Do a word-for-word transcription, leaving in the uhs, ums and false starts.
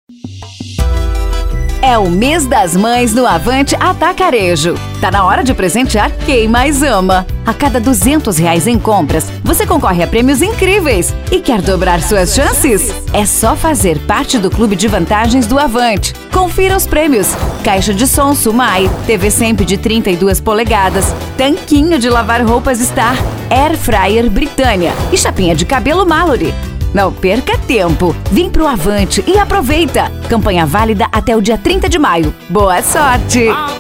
É o mês das mães no Avante Atacarejo. Tá na hora de presentear quem mais ama. A cada duzentos reais em compras, você concorre a prêmios incríveis. E quer dobrar suas chances? É só fazer parte do clube de vantagens do Avante. Confira os prêmios. Caixa de som Sumai, T V Semp de trinta e duas polegadas, tanquinho de lavar roupas Star, Air Fryer Britânia e chapinha de cabelo Mallory. Não perca tempo. Vem pro Avante e aproveita. Campanha válida até o dia trinta de maio. Boa sorte!